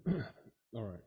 All right.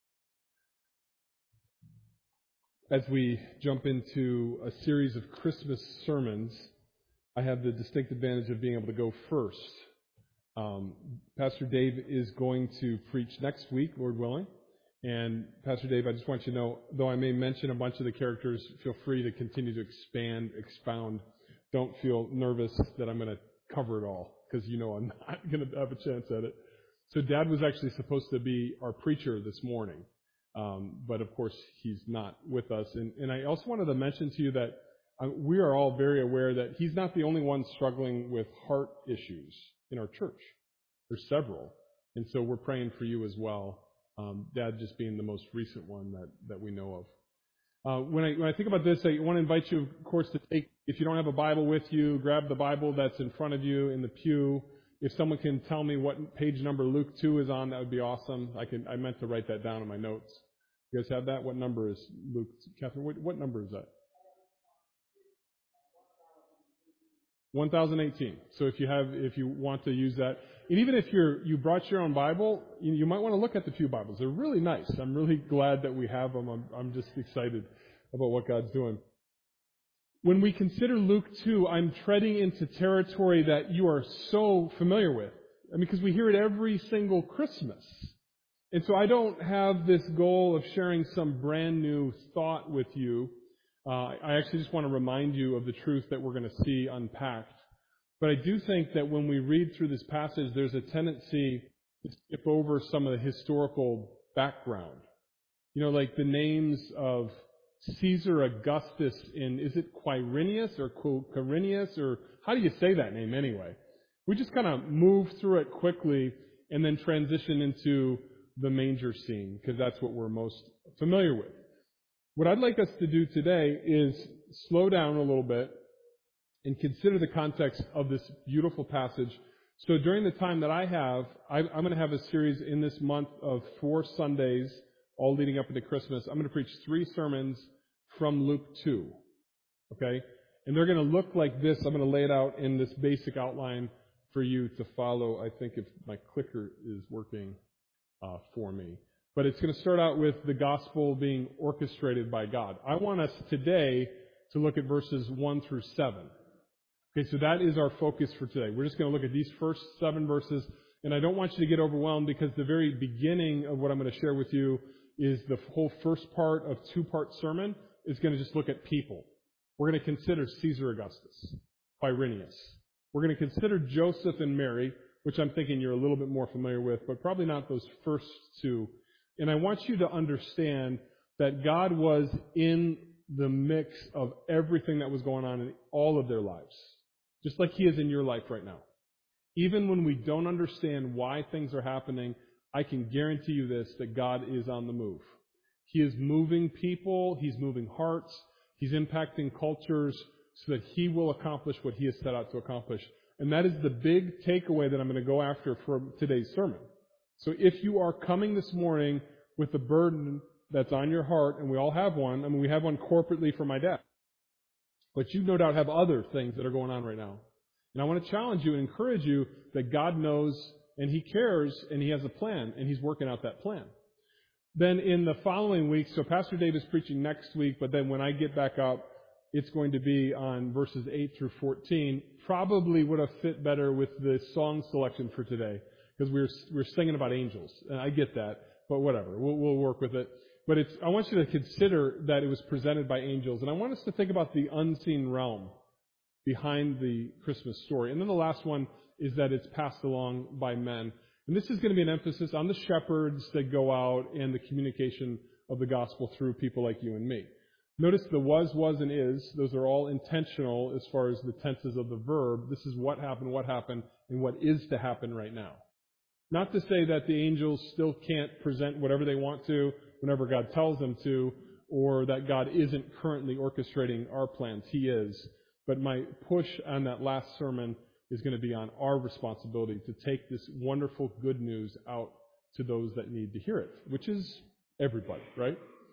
As we jump into a series of Christmas sermons, I have the distinct advantage of being able to go first. Pastor Dave is going to preach next week, Lord willing. And Pastor Dave, I just want you to know, though I may mention a bunch of the characters, feel free to continue to expound. Don't feel nervous that I'm going to cover it all, because you know I'm not going to have a chance at it. So Dad was actually supposed to be our preacher this morning. But of course, he's not with us. And I also wanted to mention to you that we are all very aware that he's not the only one struggling with heart issues in our church. There's several. And so we're praying for you as well. Dad just being the most recent one that we know of. When I think about this, I want to invite you, of course, to take, if you don't have a Bible with you, grab the Bible that's in front of you in the pew. If someone can tell me what page number Luke 2 is on, that would be awesome. I meant to write that down in my notes. You guys have that? What number is Luke? Catherine, what number is that? 1018. So if you want to use that, and even if you brought your own Bible, you might want to look at the few Bibles. They're really nice. I'm really glad that we have them. I'm just excited about what God's doing. When we consider Luke 2, I'm treading into territory that you are so familiar with. I mean, because we hear it every single Christmas. And so I don't have this goal of sharing some brand new thought with you. I actually just want to remind you of the truth that we're going to see unpacked. But I do think that when we read through this passage, there's a tendency to skip over some of the historical background. You know, like the names of Caesar Augustus is it Quirinius or Quirinius, or how do you say that name anyway? We just kind of move through it quickly and then transition into the manger scene, because that's what we're most familiar with. What I'd like us to do today is slow down a little bit and consider the context of this beautiful passage. So during the time that I have, I'm going to have a series in this month of 4 Sundays, all leading up into Christmas. I'm going to preach 3 sermons from Luke 2. Okay? And they're going to look like this. I'm going to lay it out in this basic outline for you to follow. I think if my clicker is working for me. But it's going to start out with the gospel being orchestrated by God. I want us today to look at verses 1 through 7. Okay, so that is our focus for today. We're just going to look at these first 7 verses, and I don't want you to get overwhelmed, because the very beginning of what I'm going to share with you is the whole first part of 2-part sermon is going to just look at people. We're going to consider Caesar Augustus, Quirinius. We're going to consider Joseph and Mary, which I'm thinking you're a little bit more familiar with, but probably not those first 2. And I want you to understand that God was in the mix of everything that was going on in all of their lives, just like He is in your life right now. Even when we don't understand why things are happening, I can guarantee you this, that God is on the move. He is moving people, He's moving hearts, He's impacting cultures so that He will accomplish what He has set out to accomplish. And that is the big takeaway that I'm going to go after for today's sermon. So if you are coming this morning with the burden that's on your heart, and we all have one, I mean, we have one corporately for my dad, but you no doubt have other things that are going on right now. And I want to challenge you and encourage you that God knows and He cares and He has a plan and He's working out that plan. Then in the following week, so Pastor Dave is preaching next week, but then when I get back up, it's going to be on verses 8 through 14. Probably would have fit better with the song selection for today, because we're singing about angels. And I get that, but whatever. We'll work with it. But I want you to consider that it was presented by angels. And I want us to think about the unseen realm behind the Christmas story. And then the last one is that it's passed along by men. And this is going to be an emphasis on the shepherds that go out and the communication of the gospel through people like you and me. Notice the was, and is. Those are all intentional as far as the tenses of the verb. This is what happened, and what is to happen right now. Not to say that the angels still can't present whatever they want to whenever God tells them to, or that God isn't currently orchestrating our plans. He is. But my push on that last sermon is going to be on our responsibility to take this wonderful good news out to those that need to hear it, which is everybody, right?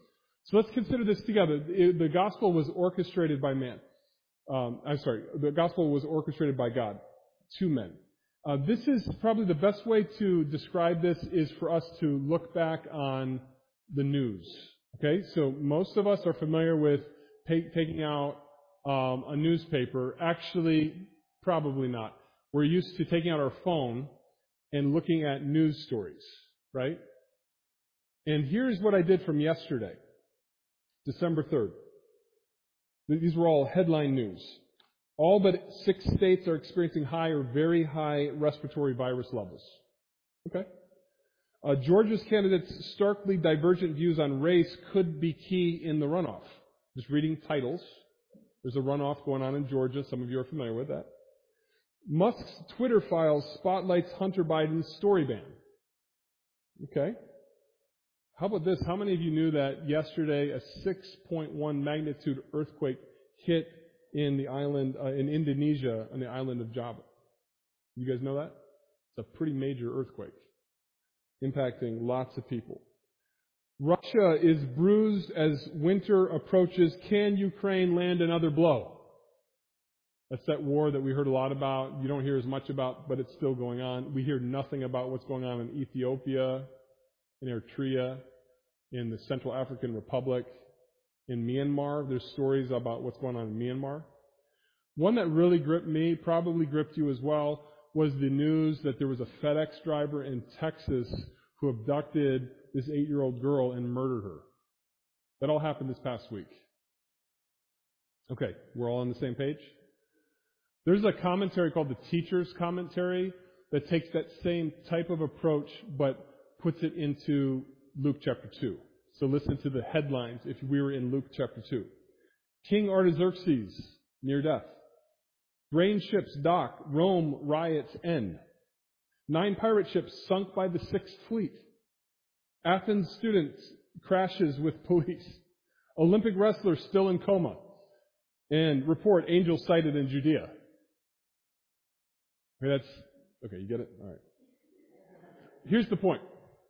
So let's consider this together. The gospel was orchestrated by man. The gospel was orchestrated by God. 2 men. This is probably the best way to describe this is for us to look back on the news. Okay, so most of us are familiar with taking out a newspaper. Actually, probably not. We're used to taking out our phone and looking at news stories, right? And here's what I did from yesterday, December 3rd. These were all headline news. All but 6 states are experiencing high or very high respiratory virus levels. Okay? Georgia's candidates' starkly divergent views on race could be key in the runoff. Just reading titles. There's a runoff going on in Georgia. Some of you are familiar with that. Musk's Twitter files spotlights Hunter Biden's story ban. Okay? How about this? How many of you knew that yesterday a 6.1 magnitude earthquake hit in the island, in Indonesia, on the island of Java? You guys know that? It's a pretty major earthquake, impacting lots of people. Russia is bruised as winter approaches. Can Ukraine land another blow? That's that war that we heard a lot about. You don't hear as much about, but it's still going on. We hear nothing about what's going on in Ethiopia, in Eritrea, in the Central African Republic, in Myanmar. There's stories about what's going on in Myanmar. One that really gripped me, probably gripped you as well, was the news that there was a FedEx driver in Texas who abducted this 8-year-old girl and murdered her. That all happened this past week. Okay, we're all on the same page? There's a commentary called the Teacher's Commentary that takes that same type of approach but puts it into Luke chapter 2. So listen to the headlines if we were in Luke chapter 2. King Artaxerxes, near death. Grain ships dock, Rome riots end. 9 pirate ships sunk by the 6th fleet. Athens students crashes with police. Olympic wrestler still in coma. And report angel sighted in Judea. Okay, you get it? All right. Here's the point.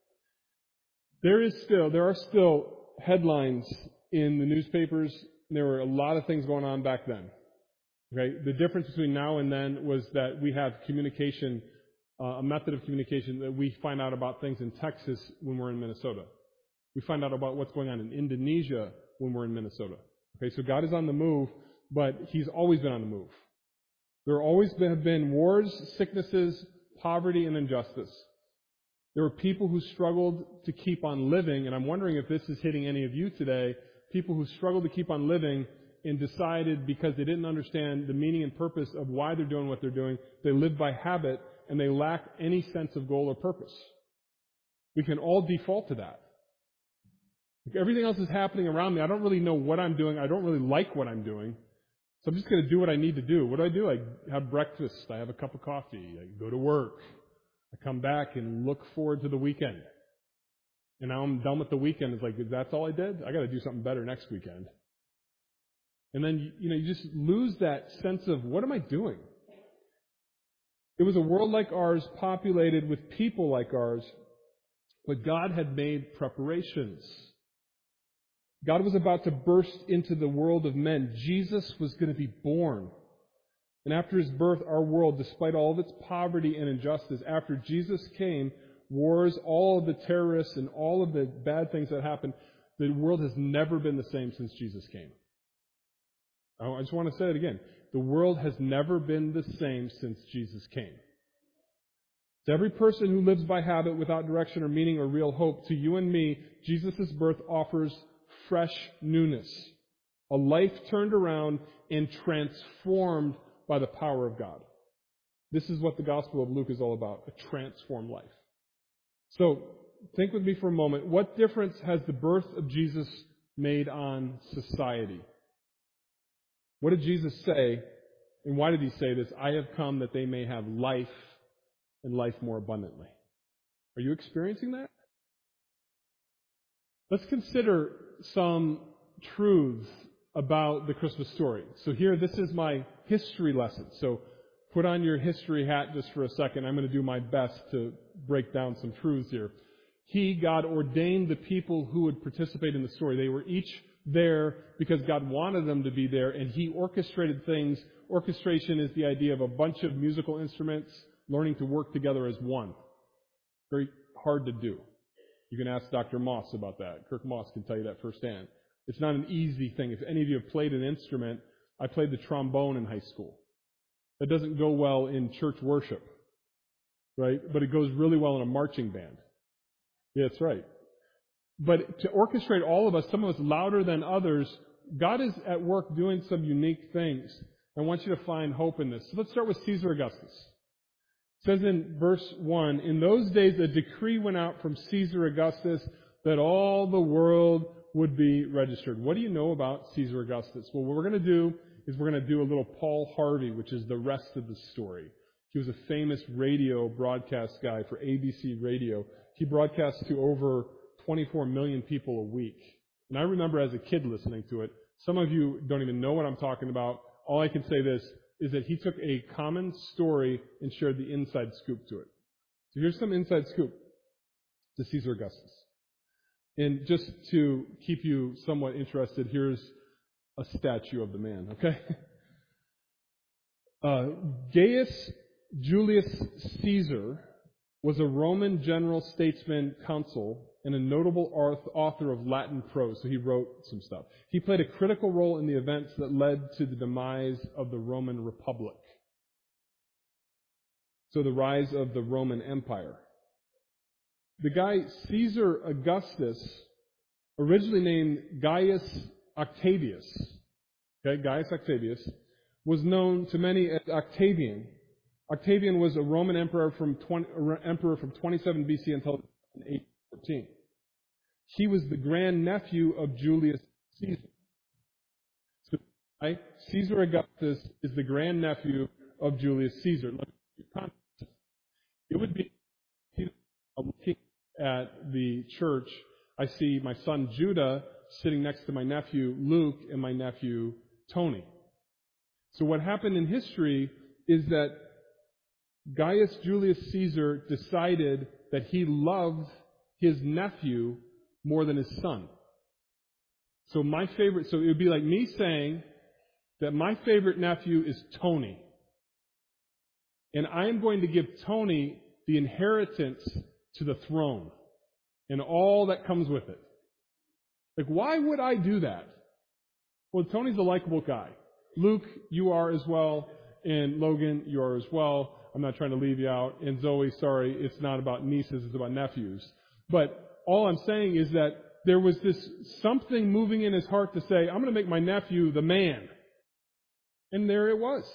There are still headlines in the newspapers. There were a lot of things going on back then. Okay? The difference between now and then was that we have communication, a method of communication that we find out about things in Texas when we're in Minnesota. We find out about what's going on in Indonesia when we're in Minnesota. Okay, so God is on the move, but He's always been on the move. There always have been wars, sicknesses, poverty, and injustice. There were people who struggled to keep on living, and I'm wondering if this is hitting any of you today, people who struggled to keep on living and decided because they didn't understand the meaning and purpose of why they're doing what they're doing, they live by habit and they lack any sense of goal or purpose. We can all default to that. Everything else is happening around me. I don't really know what I'm doing. I don't really like what I'm doing. So I'm just going to do what I need to do. What do? I have breakfast. I have a cup of coffee. I go to work. I come back and look forward to the weekend. And now I'm done with the weekend. It's like, that's all I did? I got to do something better next weekend. And then, you just lose that sense of, what am I doing? It was a world like ours, populated with people like ours, but God had made preparations. God was about to burst into the world of men. Jesus was going to be born. And after His birth, our world, despite all of its poverty and injustice, after Jesus came, wars, all of the terrorists and all of the bad things that happened, the world has never been the same since Jesus came. I just want to say it again. The world has never been the same since Jesus came. To every person who lives by habit without direction or meaning or real hope, to you and me, Jesus' birth offers fresh newness. A life turned around and transformed by the power of God. This is what the Gospel of Luke is all about, a transformed life. So, think with me for a moment. What difference has the birth of Jesus made on society? What did Jesus say, and why did He say this? I have come that they may have life and life more abundantly. Are you experiencing that? Let's consider some truths about the Christmas story. So here, this is my history lesson. So put on your history hat just for a second. I'm going to do my best to break down some truths here. God ordained the people who would participate in the story. They were each there because God wanted them to be there, and He orchestrated things. Orchestration is the idea of a bunch of musical instruments learning to work together as one. Very hard to do. You can ask Dr. Moss about that. Kirk Moss can tell you that firsthand. It's not an easy thing. If any of you have played an instrument, I played the trombone in high school. That doesn't go well in church worship, right? But it goes really well in a marching band. Yeah, that's right. But to orchestrate all of us, some of us louder than others, God is at work doing some unique things. I want you to find hope in this. So let's start with Caesar Augustus. It says in verse 1, in those days a decree went out from Caesar Augustus that all the world would be registered. What do you know about Caesar Augustus? Well, what we're going to do is we're going to do a little Paul Harvey, which is the rest of the story. He was a famous radio broadcast guy for ABC Radio. He broadcasts to over 24 million people a week. And I remember as a kid listening to it. Some of you don't even know what I'm talking about. All I can say this is that he took a common story and shared the inside scoop to it. So here's some inside scoop to Caesar Augustus. And just to keep you somewhat interested, here's a statue of the man, okay? Gaius Julius Caesar was a Roman general, statesman, consul, and a notable author of Latin prose, so he wrote some stuff. He played a critical role in the events that led to the demise of the Roman Republic. So the rise of the Roman Empire. The guy Caesar Augustus, originally named Gaius Octavius, okay, Gaius Octavius, was known to many as Octavian. Octavian was a Roman emperor from 27 BC until 814. He was the grandnephew of Julius Caesar. So, Caesar Augustus is the grandnephew of Julius Caesar. It would be, looking at the church, I see my son Judah sitting next to my nephew Luke and my nephew Tony. So what happened in history is that Gaius Julius Caesar decided that he loved his nephew more than his son. So it would be like me saying that my favorite nephew is Tony. And I am going to give Tony the inheritance to the throne and all that comes with it. Like, why would I do that? Well, Tony's a likable guy. Luke, you are as well. And Logan, you are as well. I'm not trying to leave you out. And Zoe, sorry, it's not about nieces, it's about nephews. But all I'm saying is that there was this something moving in his heart to say, I'm going to make my nephew the man. And there it was.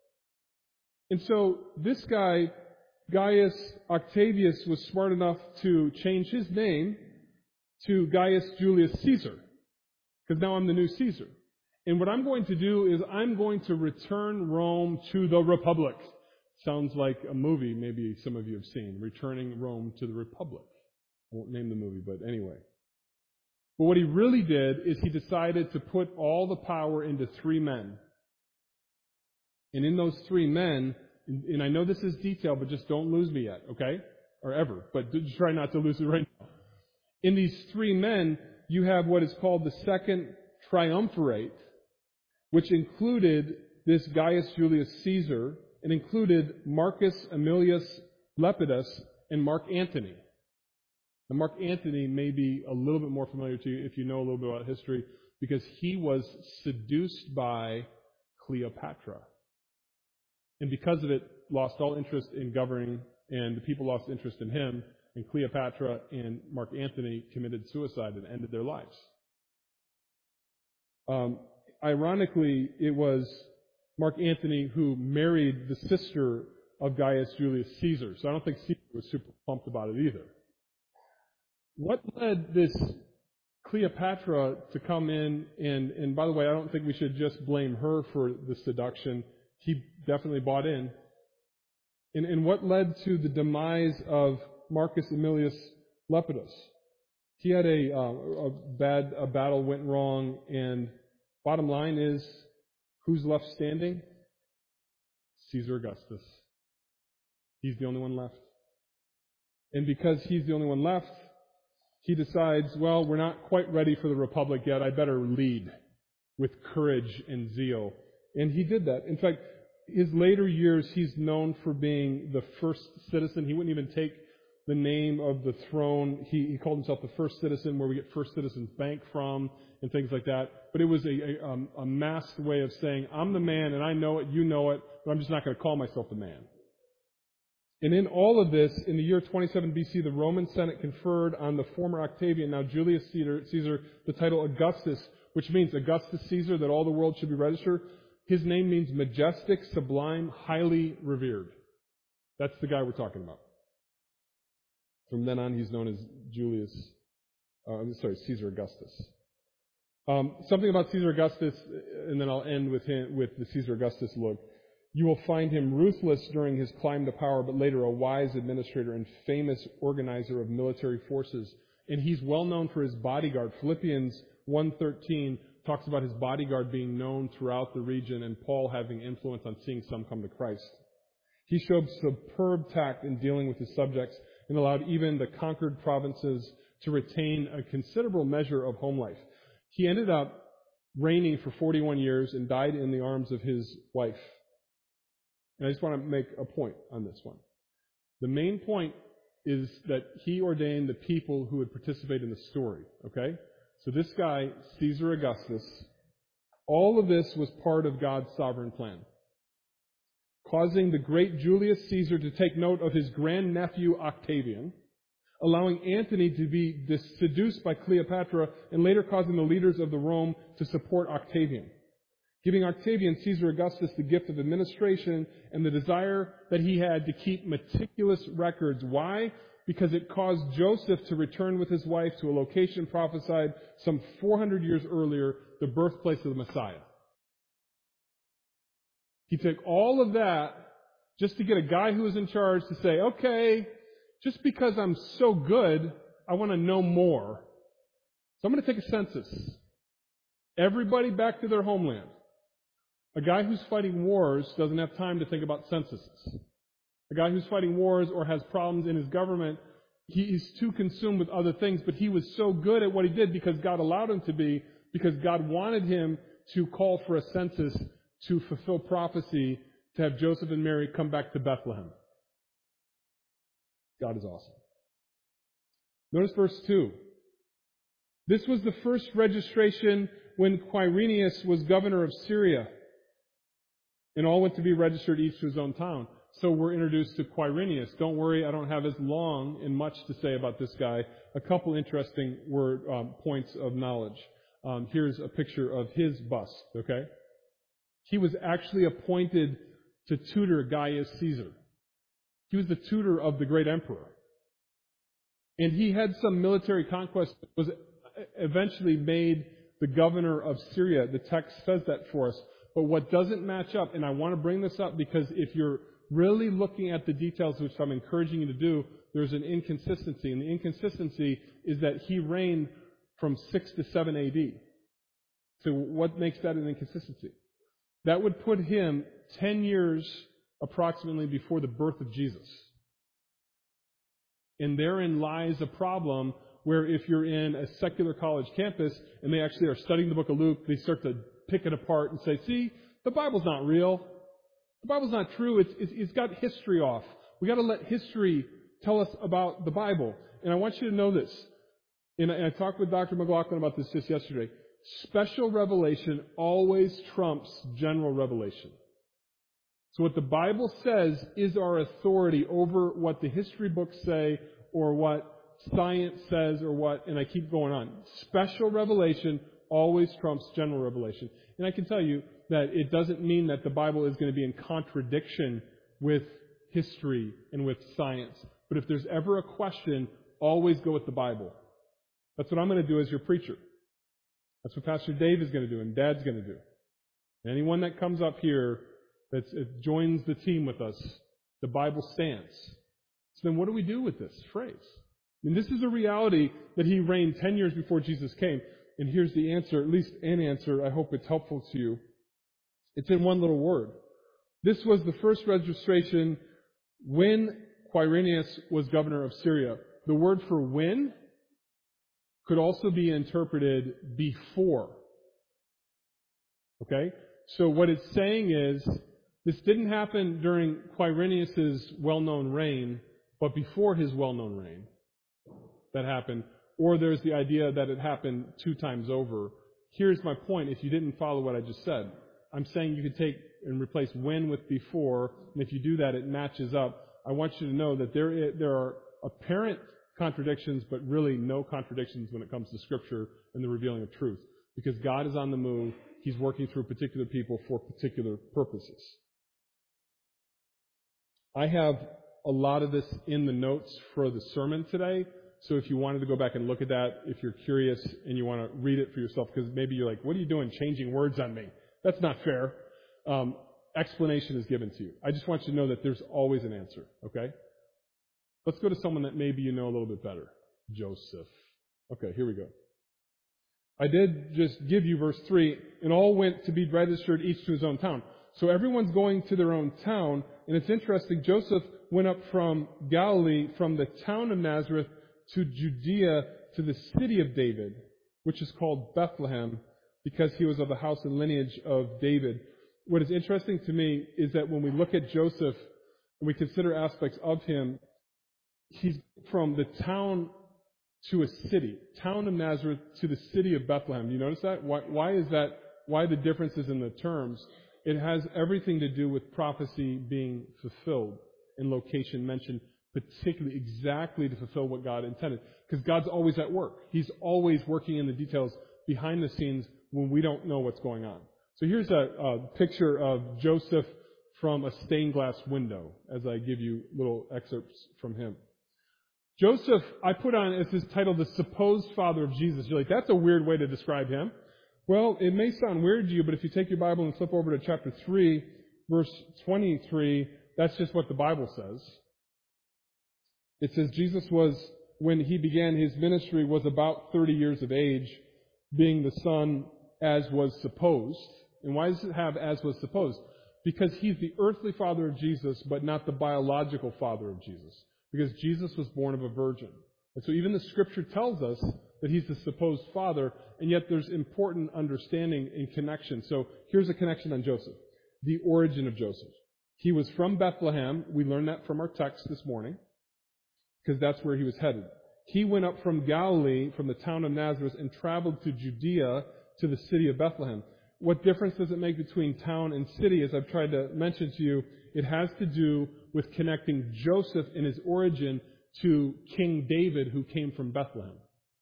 And so this guy, Gaius Octavius, was smart enough to change his name to Gaius Julius Caesar. Because now I'm the new Caesar. And what I'm going to do is I'm going to return Rome to the Republic. Sounds like a movie maybe some of you have seen, Returning Rome to the Republic. I won't name the movie, but anyway. But what he really did is he decided to put all the power into three men. And in those three men, and I know this is detail, but just don't lose me yet, okay? Or ever, but just try not to lose it right now. In these three men, you have what is called the Second Triumvirate, which included this Gaius Julius Caesar. It included Marcus Aemilius Lepidus and Mark Antony. Now, Mark Antony may be a little bit more familiar to you if you know a little bit about history, because he was seduced by Cleopatra. And because of it, lost all interest in governing, and the people lost interest in him, and Cleopatra and Mark Antony committed suicide and ended their lives. Ironically, it was Mark Antony who married the sister of Gaius Julius Caesar. So I don't think Caesar was super pumped about it either. What led this Cleopatra to come in, and by the way, I don't think we should just blame her for the seduction. He definitely bought in. And what led to the demise of Marcus Aemilius Lepidus? He had a battle went wrong, and bottom line is, who's left standing? Caesar Augustus. He's the only one left. And because he's the only one left, he decides, well, we're not quite ready for the Republic yet. I better lead with courage and zeal. And he did that. In fact, his later years, he's known for being the first citizen. He wouldn't even take the name of the throne. He called himself the first citizen, where we get First Citizens Bank from, and things like that. But it was a masked way of saying, I'm the man, and I know it, you know it, but I'm just not going to call myself the man. And in all of this, in the year 27 BC, the Roman Senate conferred on the former Octavian, now Julius Caesar, the title Augustus, which means Augustus Caesar, that all the world should be registered. His name means majestic, sublime, highly revered. That's the guy we're talking about. From then on, he's known as Caesar Augustus. Something about Caesar Augustus, and then I'll end with the Caesar Augustus look. You will find him ruthless during his climb to power, but later a wise administrator and famous organizer of military forces. And he's well known for his bodyguard. Philippians 1:13 talks about his bodyguard being known throughout the region and Paul having influence on seeing some come to Christ. He showed superb tact in dealing with his subjects and allowed even the conquered provinces to retain a considerable measure of home life. He ended up reigning for 41 years and died in the arms of his wife. And I just want to make a point on this one. The main point is that he ordained the people who would participate in the story, okay? So this guy, Caesar Augustus, all of this was part of God's sovereign plan, causing the great Julius Caesar to take note of his grandnephew Octavian, allowing Antony to be seduced by Cleopatra, and later causing the leaders of the Rome to support Octavian, giving Octavian, Caesar Augustus, the gift of administration and the desire that he had to keep meticulous records. Why? Because it caused Joseph to return with his wife to a location prophesied some 400 years earlier, the birthplace of the Messiah. He took all of that just to get a guy who was in charge to say, okay, just because I'm so good, I want to know more. So I'm going to take a census. Everybody back to their homeland. A guy who's fighting wars doesn't have time to think about censuses. A guy who's fighting wars or has problems in his government, he's too consumed with other things, but he was so good at what he did because God allowed him to be, because God wanted him to call for a census to fulfill prophecy, to have Joseph and Mary come back to Bethlehem. God is awesome. Notice verse 2. This was the first registration when Quirinius was governor of Syria, and all went to be registered each to his own town. So we're introduced to Quirinius. Don't worry, I don't have as long and much to say about this guy. A couple interesting points of knowledge. Here's a picture of his bust, okay? He was actually appointed to tutor Gaius Caesar. He was the tutor of the great emperor. And he had some military conquest, was eventually made the governor of Syria. The text says that for us. But what doesn't match up, and I want to bring this up because if you're really looking at the details, which I'm encouraging you to do, there's an inconsistency. And the inconsistency is that he reigned from 6 to 7 AD. So what makes that an inconsistency? That would put him 10 years approximately before the birth of Jesus. And therein lies a problem where if you're in a secular college campus and they actually are studying the book of Luke, they start to pick it apart and say, see, the Bible's not real. The Bible's not true. It's got history off. We got to let history tell us about the Bible. And I want you to know this. And I talked with Dr. McLaughlin about this just yesterday. Special revelation always trumps general revelation. So what the Bible says is our authority over what the history books say or what science says or what, and I keep going on. Special revelation always trumps general revelation. And I can tell you that it doesn't mean that the Bible is going to be in contradiction with history and with science. But if there's ever a question, always go with the Bible. That's what I'm going to do as your preacher. That's what Pastor Dave is going to do and Dad's going to do. Anyone that comes up here that joins the team with us, the Bible stands. So then what do we do with this phrase? And this is a reality that he reigned 10 years before Jesus came. And here's the answer, at least an answer. I hope it's helpful to you. It's in one little word. This was the first registration when Quirinius was governor of Syria. The word for when could also be interpreted before. Okay? So what it's saying is This didn't happen during Quirinius' well-known reign, but before his well-known reign that happened. Or there's the idea that it happened 2 times over. Here's my point if you didn't follow what I just said. I'm saying you could take and replace when with before, and if you do that, it matches up. I want you to know that there are apparent contradictions, but really no contradictions when it comes to Scripture and the revealing of truth. Because God is on the move. He's working through particular people for particular purposes. I have a lot of this in the notes for the sermon today. So if you wanted to go back and look at that, if you're curious and you want to read it for yourself, because maybe you're like, what are you doing changing words on me? That's not fair. Explanation is given to you. I just want you to know that there's always an answer, okay? Let's go to someone that maybe you know a little bit better. Joseph. Okay, here we go. I did just give you verse 3, and all went to be registered, each to his own town. So everyone's going to their own town, and it's interesting, Joseph went up from Galilee, from the town of Nazareth, to Judea, to the city of David, which is called Bethlehem, because he was of the house and lineage of David. What is interesting to me is that when we look at Joseph and we consider aspects of him, he's from the town to a city, town of Nazareth to the city of Bethlehem. Do you notice that? Why is that? Why the differences in the terms? It has everything to do with prophecy being fulfilled and location mentioned, particularly exactly to fulfill what God intended. Because God's always at work. He's always working in the details behind the scenes when we don't know what's going on. So here's a picture of Joseph from a stained glass window as I give you little excerpts from him. Joseph, I put on as his title, the supposed father of Jesus. You're like, that's a weird way to describe him. Well, it may sound weird to you, but if you take your Bible and flip over to chapter 3, verse 23, that's just what the Bible says. It says Jesus was, when he began his ministry, was about 30 years of age, being the son as was supposed. And why does it have as was supposed? Because he's the earthly father of Jesus, but not the biological father of Jesus. Because Jesus was born of a virgin. And so even the Scripture tells us that he's the supposed father, and yet there's important understanding and connection. So here's a connection on Joseph. The origin of Joseph. He was from Bethlehem. We learned that from our text this morning, because that's where he was headed. He went up from Galilee, from the town of Nazareth, and traveled to Judea, to the city of Bethlehem. What difference does it make between town and city? As I've tried to mention to you, it has to do with connecting Joseph in his origin to King David, who came from Bethlehem.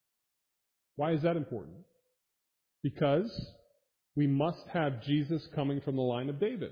Why is that important? Because we must have Jesus coming from the line of David.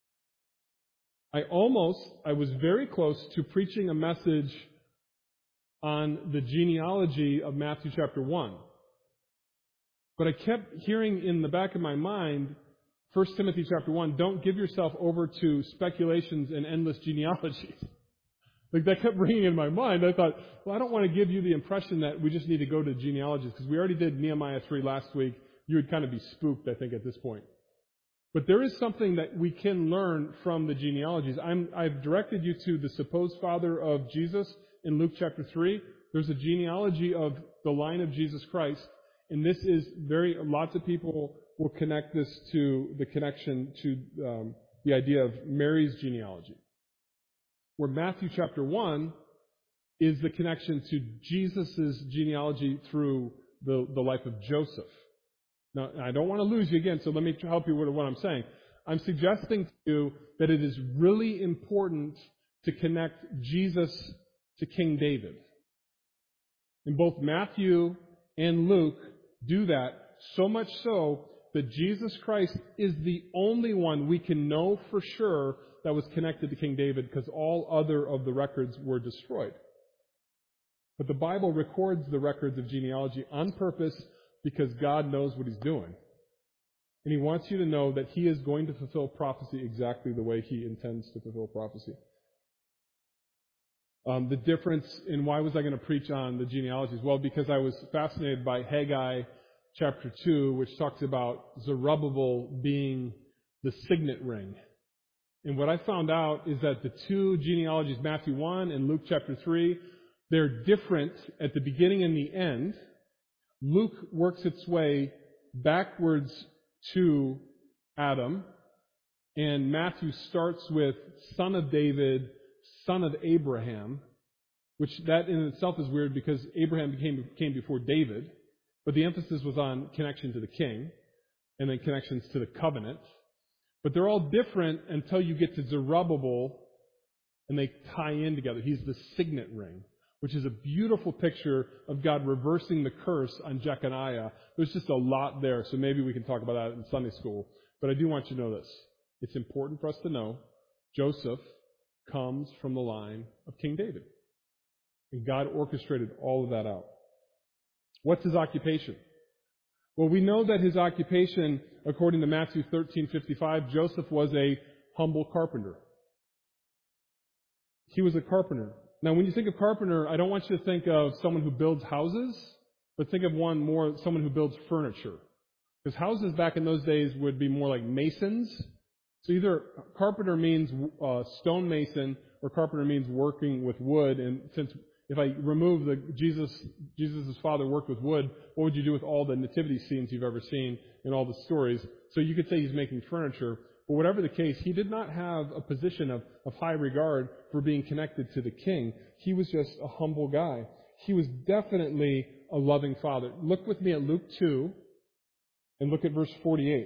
I was very close to preaching a message on the genealogy of Matthew chapter 1. But I kept hearing in the back of my mind, 1 Timothy chapter 1, don't give yourself over to speculations and endless genealogies. Like that kept ringing in my mind. I thought, well, I don't want to give you the impression that we just need to go to genealogies, because we already did Nehemiah 3 last week. You would kind of be spooked, I think, at this point. But there is something that we can learn from the genealogies. I've directed you to the supposed father of Jesus in Luke chapter 3. There's a genealogy of the line of Jesus Christ. And this is lots of people will connect this to the connection to the idea of Mary's genealogy. Where Matthew chapter 1 is the connection to Jesus' genealogy through the life of Joseph. Now, I don't want to lose you again, so let me help you with what I'm saying. I'm suggesting to you that it is really important to connect Jesus to King David. In both Matthew and Luke do that, so much so that Jesus Christ is the only one we can know for sure that was connected to King David, because all other of the records were destroyed. But the Bible records the records of genealogy on purpose because God knows what He's doing. And He wants you to know that He is going to fulfill prophecy exactly the way He intends to fulfill prophecy. The difference in why was I going to preach on the genealogies? Well, because I was fascinated by Haggai chapter 2, which talks about Zerubbabel being the signet ring. And what I found out is that the two genealogies, Matthew 1 and Luke chapter 3, they're different at the beginning and the end. Luke works its way backwards to Adam, And Matthew starts with son of David, son of Abraham, which that in itself is weird because Abraham came before David, but the emphasis was on connection to the king and then connections to the covenant. But they're all different until you get to Zerubbabel and they tie in together. He's the signet ring, which is a beautiful picture of God reversing the curse on Jeconiah. There's just a lot there, so maybe we can talk about that in Sunday school. But I do want you to know this. It's important for us to know Joseph comes from the line of King David. And God orchestrated all of that out. What's his occupation? Well, we know that his occupation, according to Matthew 13:55, Joseph was a humble carpenter. He was a carpenter. Now, when you think of carpenter, I don't want you to think of someone who builds houses, but think of someone who builds furniture. Because houses back in those days would be more like masons. So either carpenter means stonemason or carpenter means working with wood. And since if I remove Jesus' father worked with wood, what would you do with all the nativity scenes you've ever seen in all the stories? So you could say he's making furniture. But whatever the case, he did not have a position of high regard for being connected to the king. He was just a humble guy. He was definitely a loving father. Look with me at Luke 2 and look at verse 48.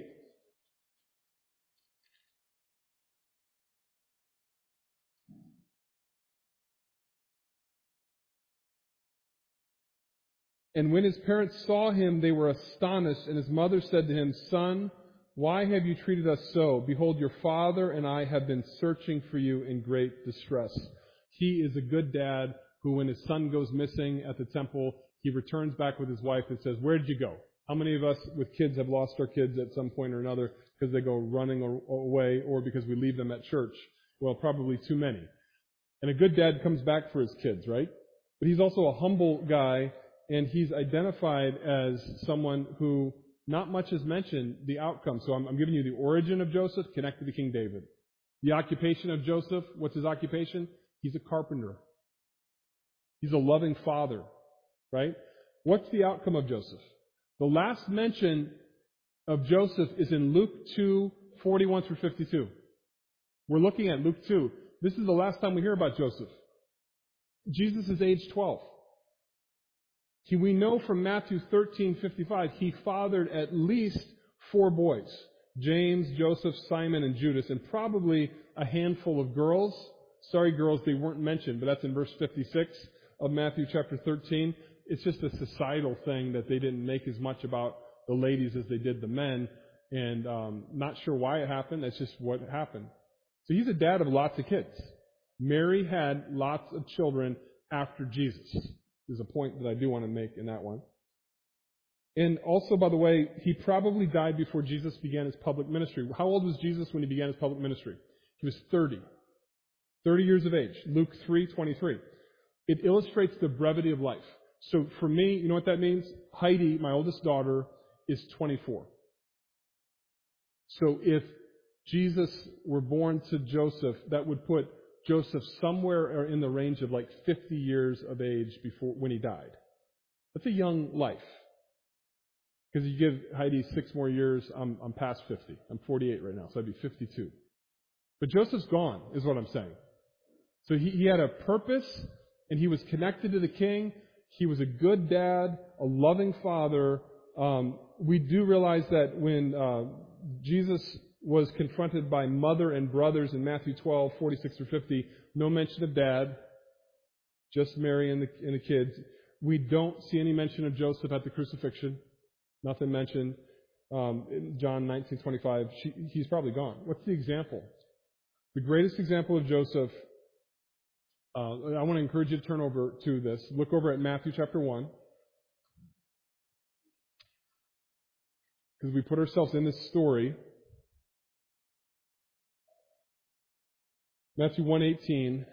And when his parents saw him, they were astonished, and his mother said to him, "Son, why have you treated us so? Behold, your father and I have been searching for you in great distress." He is a good dad who, when his son goes missing at the temple, he returns back with his wife and says, "Where did you go?" How many of us with kids have lost our kids at some point or another because they go running away or because we leave them at church? Well, probably too many. And a good dad comes back for his kids, right? But he's also a humble guy, and he's identified as someone who not much is mentioned the outcome. So I'm giving you the origin of Joseph connected to King David. The occupation of Joseph, what's his occupation? He's a carpenter. He's a loving father, right? What's the outcome of Joseph? The last mention of Joseph is in Luke 2:41 through 52. We're looking at Luke 2. This is the last time we hear about Joseph. Jesus is age 12. We know from Matthew 13:55 he fathered at least 4 boys. James, Joseph, Simon, and Judas, and probably a handful of girls. Sorry, girls, they weren't mentioned, but that's in verse 56 of Matthew chapter 13. It's just a societal thing that they didn't make as much about the ladies as they did the men, and not sure why it happened. That's just what happened. So he's a dad of lots of kids. Mary had lots of children after Jesus. There's a point that I do want to make in that one. And also, by the way, he probably died before Jesus began his public ministry. How old was Jesus when he began his public ministry? He was 30. 30 years of age. Luke 3:23. It illustrates the brevity of life. So for me, you know what that means? Heidi, my oldest daughter, is 24. So if Jesus were born to Joseph, that would put Joseph somewhere in the range of like 50 years of age when he died. That's a young life. Because you give Heidi 6 more years, I'm past 50. I'm 48 right now, so I'd be 52. But Joseph's gone, is what I'm saying. So he had a purpose, and he was connected to the king. He was a good dad, a loving father. We do realize that when Jesus was confronted by mother and brothers in Matthew 12:46 through 50, no mention of dad, just Mary and the kids. We don't see any mention of Joseph at the crucifixion. Nothing mentioned. In John 19:25, he's probably gone. What's the example? The greatest example of Joseph, I want to encourage you to turn over to this. Look over at Matthew chapter 1. Because we put ourselves in this story. Matthew 1:18.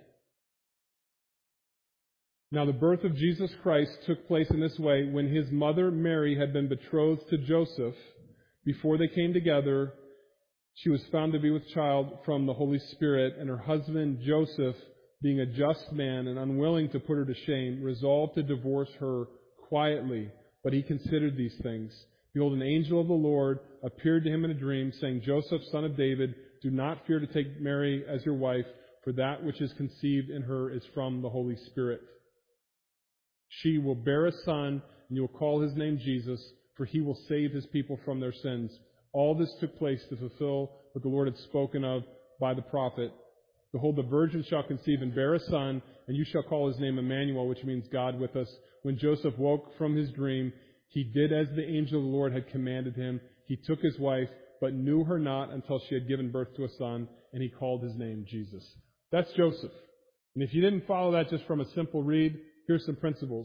Now the birth of Jesus Christ took place in this way. When his mother Mary had been betrothed to Joseph, before they came together, she was found to be with child from the Holy Spirit, and her husband Joseph, being a just man and unwilling to put her to shame, resolved to divorce her quietly. But he considered these things. Behold, an angel of the Lord appeared to him in a dream, saying, "Joseph, son of David, Do not fear to take Mary as your wife, for that which is conceived in her is from the Holy Spirit. She will bear a son, and you will call his name Jesus, for he will save his people from their sins. All this took place to fulfill what the Lord had spoken of by the prophet. Behold, the virgin shall conceive and bear a son, and you shall call his name Emmanuel, which means God with us. When Joseph woke from his dream, he did as the angel of the Lord had commanded him. He took his wife, but knew her not until she had given birth to a son, and he called his name Jesus. That's Joseph. And if you didn't follow that just from a simple read, here's some principles.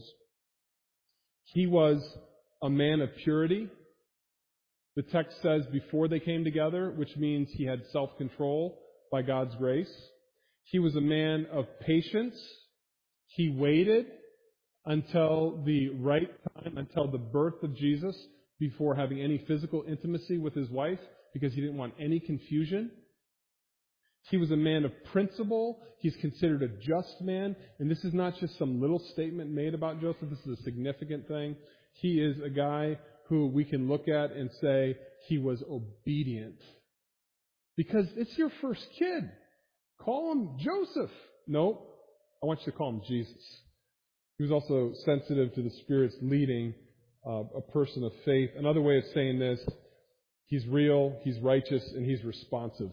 He was a man of purity. The text says before they came together, which means he had self-control by God's grace. He was a man of patience. He waited until the right time, until the birth of Jesus, before having any physical intimacy with his wife, because he didn't want any confusion. He was a man of principle. He's considered a just man. And this is not just some little statement made about Joseph. This is a significant thing. He is a guy who we can look at and say he was obedient. Because it's your first kid. Call him Joseph. No, I want you to call him Jesus. He was also sensitive to the Spirit's leading, a person of faith. Another way of saying this, he's real, he's righteous, and he's responsive.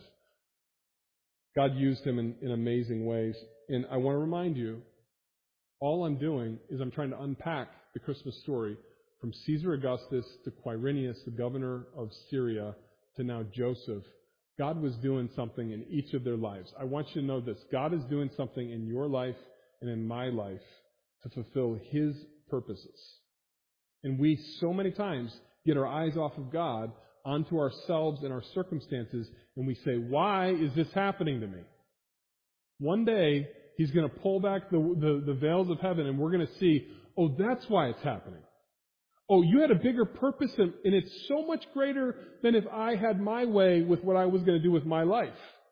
God used him in amazing ways. And I want to remind you, all I'm doing is I'm trying to unpack the Christmas story from Caesar Augustus to Quirinius, the governor of Syria, to now Joseph. God was doing something in each of their lives. I want you to know this. God is doing something in your life and in my life to fulfill his purposes. And we so many times get our eyes off of God onto ourselves and our circumstances, and we say, why is this happening to me? One day, he's going to pull back the veils of heaven, and we're going to see, oh, that's why it's happening. Oh, you had a bigger purpose, and it's so much greater than if I had my way with what I was going to do with my life.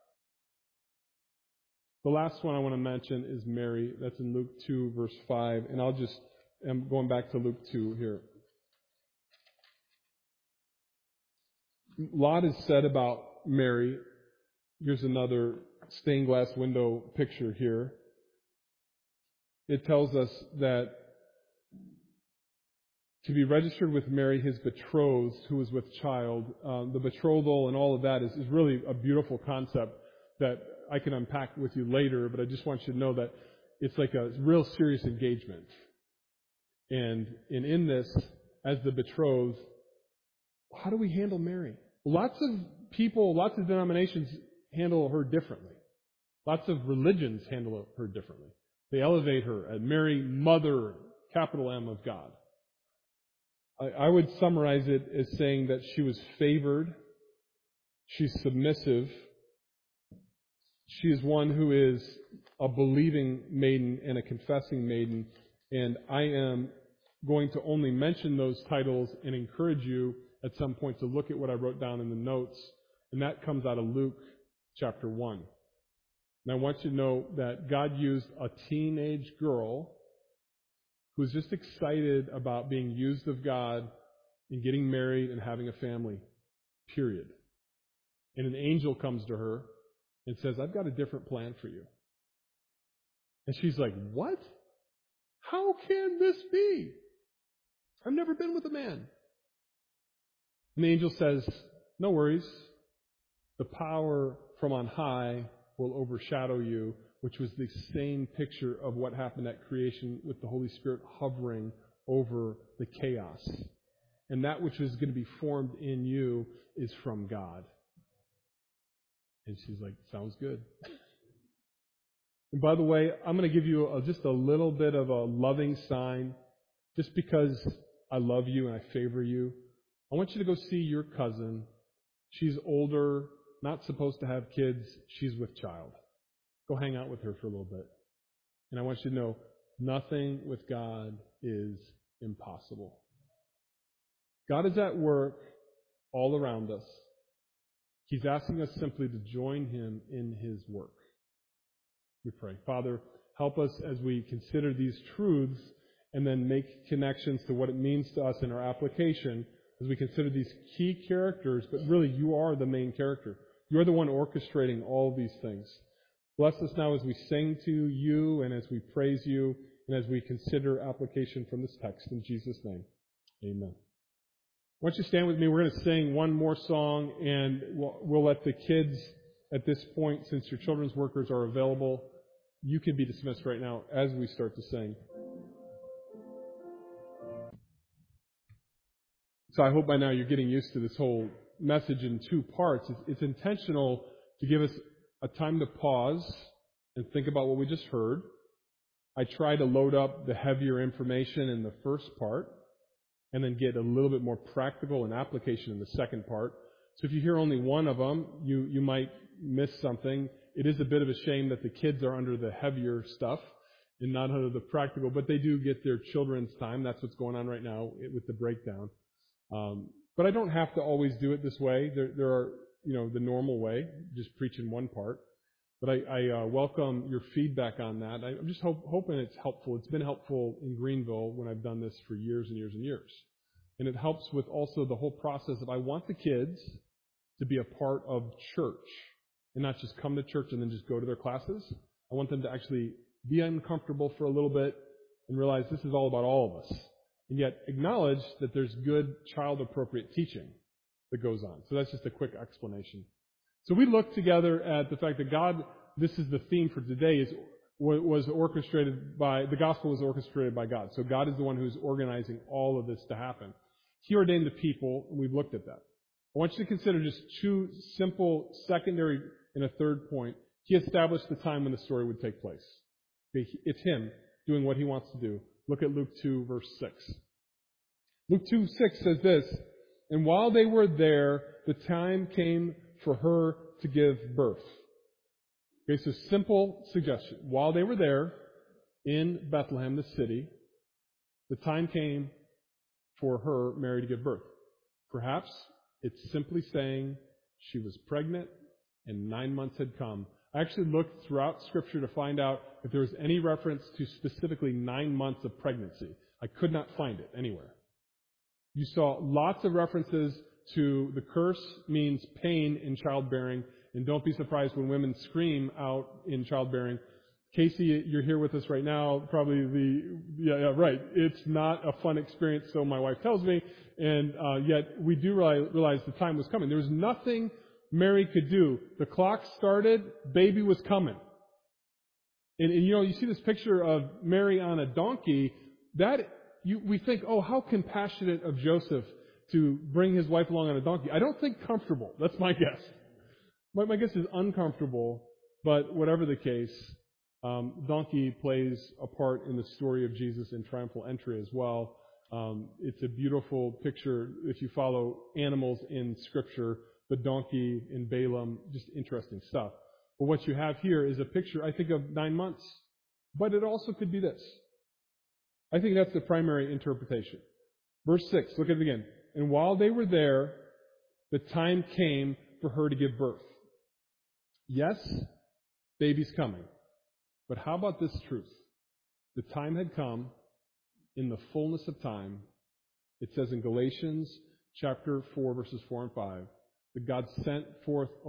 The last one I want to mention is Mary. That's in Luke 2, verse 5. And I'm going back to Luke 2 here. A lot is said about Mary. Here's another stained glass window picture here. It tells us that to be registered with Mary, his betrothed, who was with child, the betrothal and all of that is really a beautiful concept that I can unpack with you later, but I just want you to know that it's like a real serious engagement. And in this, as the betrothed, how do we handle Mary? Lots of people, lots of denominations handle her differently. Lots of religions handle her differently. They elevate her as Mary, Mother, capital M of God. I would summarize it as saying that she was favored, she's submissive, she is one who is a believing maiden and a confessing maiden, and I am going to only mention those titles and encourage you at some point to look at what I wrote down in the notes, and that comes out of Luke chapter 1. And I want you to know that God used a teenage girl who was just excited about being used of God and getting married and having a family, period. And an angel comes to her and says, I've got a different plan for you. And she's like, what? How can this be? I've never been with a man. And the angel says, no worries. The power from on high will overshadow you, which was the same picture of what happened at creation with the Holy Spirit hovering over the chaos. And that which is going to be formed in you is from God. And she's like, sounds good. And by the way, I'm going to give you just a little bit of a loving sign. Just because I love you and I favor you, I want you to go see your cousin. She's older, not supposed to have kids. She's with child. Go hang out with her for a little bit. And I want you to know, nothing with God is impossible. God is at work all around us. He's asking us simply to join Him in His work. We pray. Father, help us as we consider these truths and then make connections to what it means to us in our application as we consider these key characters, but really you are the main character. You're the one orchestrating all of these things. Bless us now as we sing to you and as we praise you and as we consider application from this text. In Jesus' name, amen. Why don't you stand with me? We're going to sing one more song, and we'll let the kids at this point, since your children's workers are available, you can be dismissed right now as we start to sing. So I hope by now you're getting used to this whole message in two parts. It's intentional to give us a time to pause and think about what we just heard. I try to load up the heavier information in the first part and then get a little bit more practical and application in the second part. So if you hear only one of them, you might miss something. It is a bit of a shame that the kids are under the heavier stuff and not under the practical, but they do get their children's time. That's what's going on right now with the breakdown. But I don't have to always do it this way. There are, the normal way, just preach in one part. But I welcome your feedback on that. I'm just hoping it's helpful. It's been helpful in Greenville when I've done this for years and years and years. And it helps with also the whole process of I want the kids to be a part of church and not just come to church and then just go to their classes. I want them to actually be uncomfortable for a little bit and realize this is all about all of us. And yet acknowledge that there's good child-appropriate teaching that goes on. So that's just a quick explanation. So we look together at the fact that God, this is the theme for today, was orchestrated by, the gospel was orchestrated by God. So God is the one who's organizing all of this to happen. He ordained the people, and we've looked at that. I want you to consider just two simple secondary and a third point. He established the time when the story would take place. It's Him doing what He wants to do. Look at Luke 2, verse 6. Luke 2, 6 says this, "And while they were there, the time came for her to give birth." Okay, so simple suggestion. While they were there in Bethlehem, the city, the time came for her, Mary, to give birth. Perhaps it's simply saying she was pregnant and 9 months had come. I actually looked throughout Scripture to find out if there was any reference to specifically 9 months of pregnancy. I could not find it anywhere. You saw lots of references to the curse means pain in childbearing, and don't be surprised when women scream out in childbearing. Casey, you're here with us right now. Probably right. It's not a fun experience, so my wife tells me, and yet we do realize the time was coming. There was nothing Mary could do. The clock started, baby was coming. And you see this picture of Mary on a donkey. We think, oh, how compassionate of Joseph to bring his wife along on a donkey. I don't think comfortable. That's my guess. My guess is uncomfortable, but whatever the case, donkey plays a part in the story of Jesus in triumphal entry as well. It's a beautiful picture if you follow animals in Scripture. The donkey in Balaam, just interesting stuff. But what you have here is a picture, I think, of 9 months. But it also could be this. I think that's the primary interpretation. Verse 6, look at it again. "And while they were there, the time came for her to give birth." Yes, baby's coming. But how about this truth? The time had come in the fullness of time. It says in Galatians chapter 4, verses 4 and 5, that God sent forth a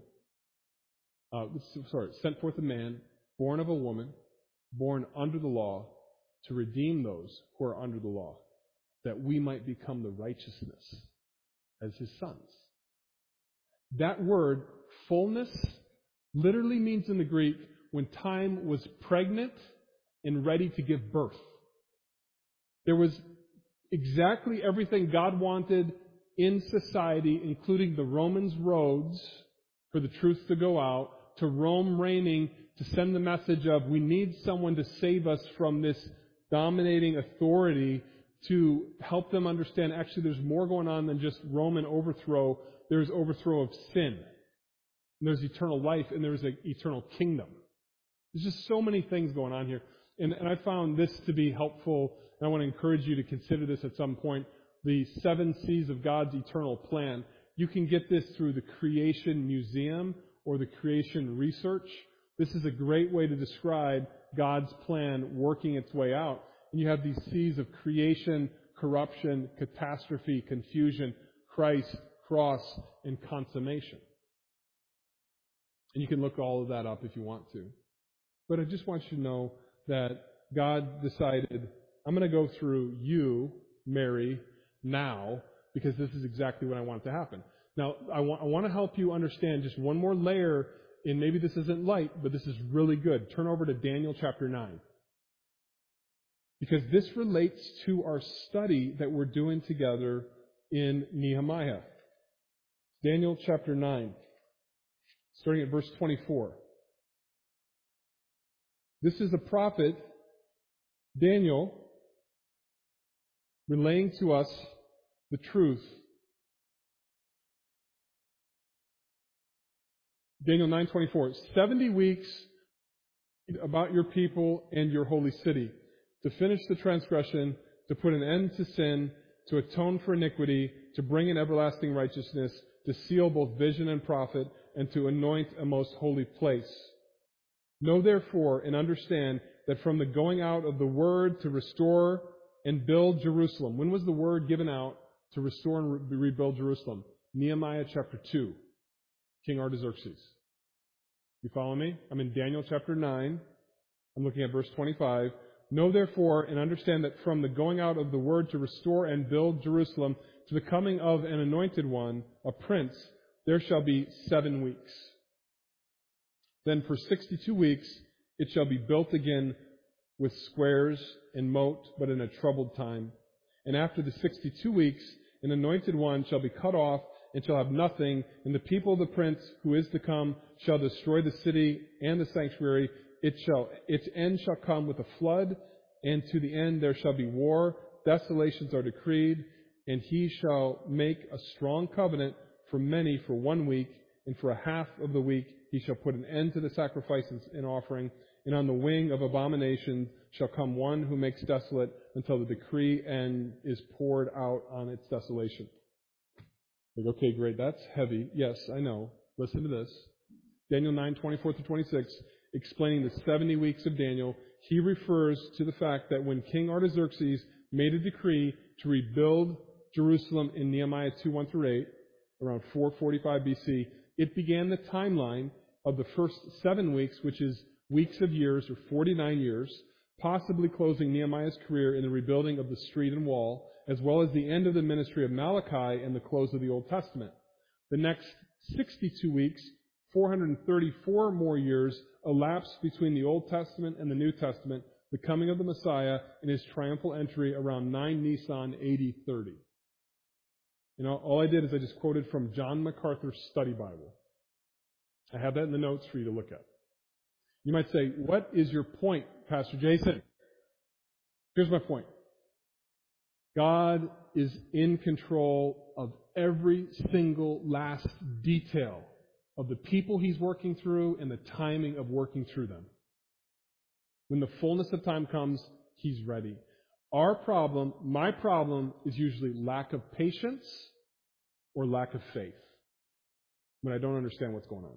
man, born of a woman, born under the law, to redeem those who are under the law, that we might become the righteousness as His sons. That word, fullness, literally means in the Greek, when time was pregnant and ready to give birth. There was exactly everything God wanted in society, including the Romans' roads for the truth to go out, to Rome reigning to send the message of we need someone to save us from this dominating authority, to help them understand actually there's more going on than just Roman overthrow. There's overthrow of sin. And there's eternal life, and there's an eternal kingdom. There's just so many things going on here. And I found this to be helpful, and I want to encourage you to consider this at some point. The 7 C's of God's eternal plan. You can get this through the Creation Museum or the Creation Research. This is a great way to describe God's plan working its way out. And you have these C's of creation, corruption, catastrophe, confusion, Christ, cross, and consummation. And you can look all of that up if you want to. But I just want you to know that God decided, I'm going to go through you, Mary, now, because this is exactly what I want to happen. Now, I want to help you understand just one more layer, and maybe this isn't light, but this is really good. Turn over to Daniel chapter 9. Because this relates to our study that we're doing together in Nehemiah. Daniel chapter 9, starting at verse 24. This is a prophet, Daniel, relaying to us the truth. Daniel 9:24. 70 weeks about your people and your holy city, to finish the transgression, to put an end to sin, to atone for iniquity, to bring in everlasting righteousness, to seal both vision and prophet, and to anoint a most holy place. Know therefore and understand that from the going out of the word to restore and build Jerusalem. When was the word given out to restore and rebuild Jerusalem? Nehemiah chapter 2. King Artaxerxes. You follow me? I'm in Daniel chapter 9. I'm looking at verse 25. Know therefore and understand that from the going out of the word to restore and build Jerusalem to the coming of an anointed one, a prince, there shall be 7 weeks. Then for 62 weeks it shall be built again with squares and moat, but in a troubled time. And after the 62 weeks, an anointed one shall be cut off and shall have nothing, and the people of the prince who is to come shall destroy the city and the sanctuary. Its end shall come with a flood, and to the end there shall be war. Desolations are decreed, and he shall make a strong covenant for many for 1 week, and for a half of the week he shall put an end to the sacrifices and offering. And on the wing of abomination shall come one who makes desolate until the decree end is poured out on its desolation. Like, okay, great, that's heavy. Yes, I know. Listen to this. Daniel 9:24-26, explaining the 70 weeks of Daniel, he refers to the fact that when King Artaxerxes made a decree to rebuild Jerusalem in Nehemiah 2:1-8, around 445 BC, it began the timeline of the first 7 weeks, which is weeks of years, or 49 years, possibly closing Nehemiah's career in the rebuilding of the street and wall, as well as the end of the ministry of Malachi and the close of the Old Testament. The next 62 weeks, 434 more years, elapsed between the Old Testament and the New Testament, the coming of the Messiah and his triumphal entry around 9 Nisan AD 30. You know, all I did is I just quoted from John MacArthur's study Bible. I have that in the notes for you to look at. You might say, what is your point, Pastor Jason? Here's my point. God is in control of every single last detail of the people he's working through and the timing of working through them. When the fullness of time comes, he's ready. Our problem, my problem, is usually lack of patience or lack of faith when I don't understand what's going on.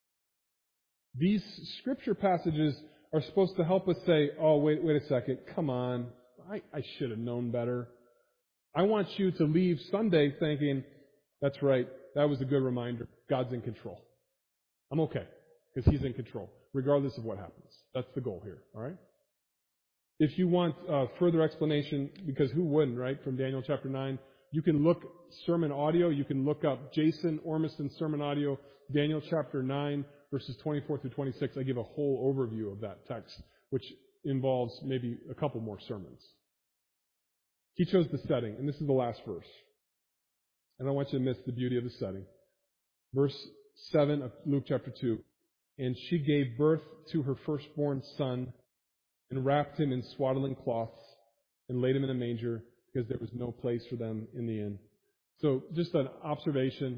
These scripture passages are supposed to help us say, oh, wait a second, come on, I should have known better. I want you to leave Sunday thinking, that's right, that was a good reminder. God's in control. I'm okay, because he's in control, regardless of what happens. That's the goal here, all right? If you want further explanation, because who wouldn't, right, from Daniel chapter 9, you can look sermon audio. You can look up Jason Ormiston's sermon audio, Daniel chapter 9, verses 24-26. I give a whole overview of that text, which involves maybe a couple more sermons. He chose the setting, and this is the last verse. I don't want you to miss the beauty of the setting. Verse 7 of Luke chapter 2. And she gave birth to her firstborn son, and wrapped him in swaddling cloths, and laid him in a manger, because there was no place for them in the inn. So, just an observation.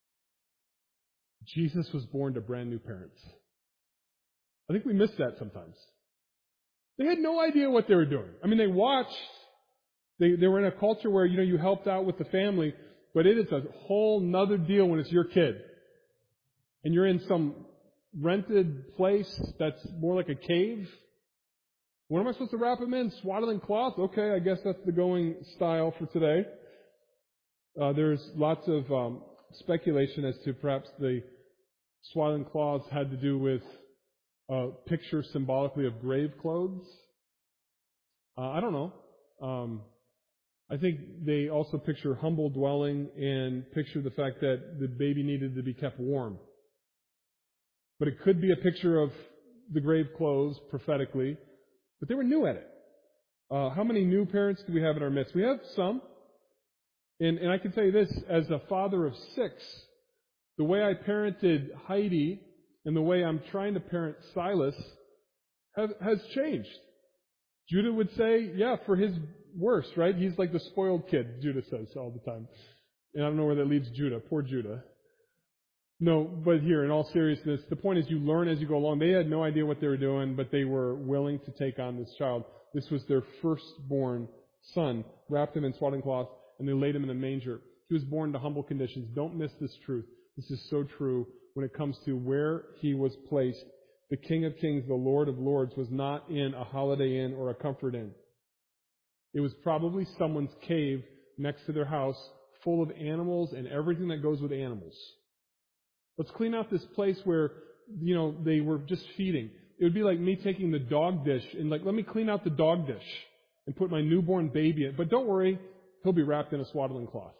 Jesus was born to brand new parents. I think we miss that sometimes. They had no idea what they were doing. I mean, they watched. They were in a culture where, you helped out with the family, but it is a whole nother deal when it's your kid. And you're in some rented place that's more like a cave. What am I supposed to wrap him in? Swaddling cloth? Okay, I guess that's the going style for today. There's lots of speculation as to perhaps the Swaddling cloths had to do with a picture symbolically of grave clothes. I don't know. I think they also picture humble dwelling and picture the fact that the baby needed to be kept warm. But it could be a picture of the grave clothes prophetically, but they were new at it. How many new parents do we have in our midst? We have some. And I can tell you this, as a father of 6, the way I parented Heidi and the way I'm trying to parent Silas has changed. Judah would say, yeah, for his worst, right? He's like the spoiled kid, Judah says all the time. And I don't know where that leaves Judah. Poor Judah. No, but here, in all seriousness, the point is you learn as you go along. They had no idea what they were doing, but they were willing to take on this child. This was their firstborn son, wrapped him in swaddling cloth, and they laid him in a manger. He was born to humble conditions. Don't miss this truth. This is so true when it comes to where he was placed. The King of Kings, the Lord of Lords, was not in a Holiday Inn or a Comfort Inn. It was probably someone's cave next to their house, full of animals and everything that goes with animals. Let's clean out this place where, they were just feeding. It would be like me taking the dog dish and let me clean out the dog dish and put my newborn baby in. But don't worry, he'll be wrapped in a swaddling cloth.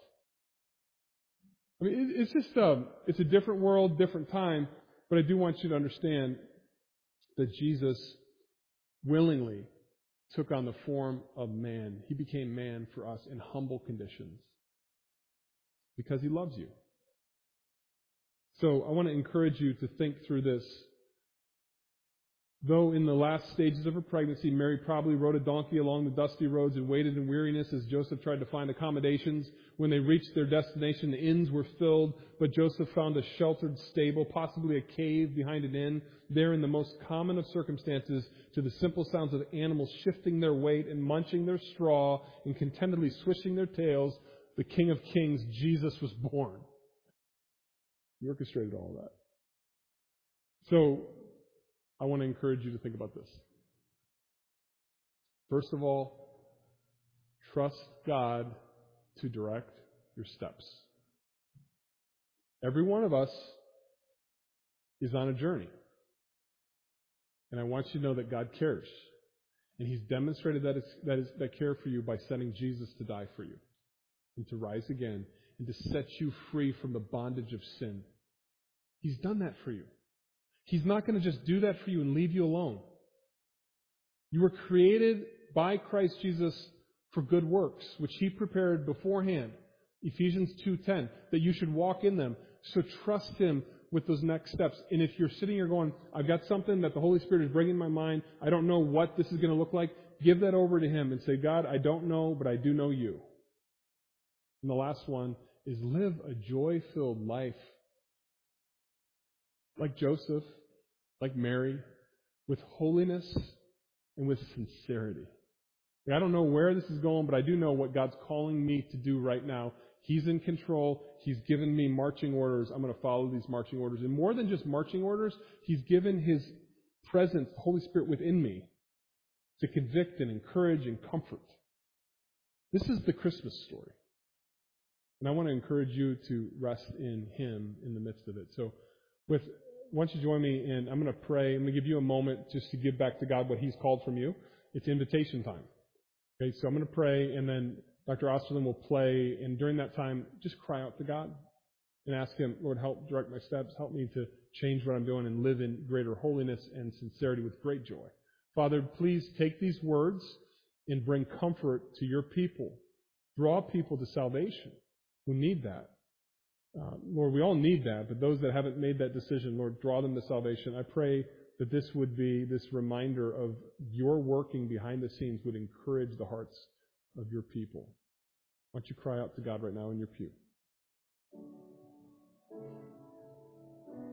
I mean, it's just, it's a different world, different time, but I do want you to understand that Jesus willingly took on the form of man. He became man for us in humble conditions because he loves you. So I want to encourage you to think through this. Though in the last stages of her pregnancy, Mary probably rode a donkey along the dusty roads and waited in weariness as Joseph tried to find accommodations. When they reached their destination, the inns were filled, but Joseph found a sheltered stable, possibly a cave behind an inn. There, in the most common of circumstances, to the simple sounds of animals shifting their weight and munching their straw and contentedly swishing their tails, the King of Kings, Jesus, was born. He orchestrated all of that. So, I want to encourage you to think about this. First of all, trust God to direct your steps. Every one of us is on a journey. And I want you to know that God cares. And He's demonstrated that care for you by sending Jesus to die for you and to rise again and to set you free from the bondage of sin. He's done that for you. He's not going to just do that for you and leave you alone. You were created by Christ Jesus for good works, which He prepared beforehand. Ephesians 2:10, that you should walk in them. So trust Him with those next steps. And if you're sitting here going, I've got something that the Holy Spirit is bringing in my mind, I don't know what this is going to look like, give that over to Him and say, God, I don't know, but I do know You. And the last one is live a joy-filled life. Like Joseph, like Mary, with holiness and with sincerity. I don't know where this is going, but I do know what God's calling me to do right now. He's in control. He's given me marching orders. I'm going to follow these marching orders. And more than just marching orders, He's given His presence, the Holy Spirit within me, to convict and encourage and comfort. This is the Christmas story. And I want to encourage you to rest in Him in the midst of it. So why don't you join me, and I'm going to pray. I'm going to give you a moment just to give back to God what He's called from you. It's invitation time. Okay, so I'm going to pray, and then Dr. Osterlin will play, and during that time, just cry out to God and ask Him, Lord, help direct my steps. Help me to change what I'm doing and live in greater holiness and sincerity with great joy. Father, please take these words and bring comfort to Your people. Draw people to salvation who need that. Lord, we all need that, but those that haven't made that decision, Lord, draw them to salvation. I pray that this would be this reminder of Your working behind the scenes would encourage the hearts of Your people. Why don't you cry out to God right now in your pew?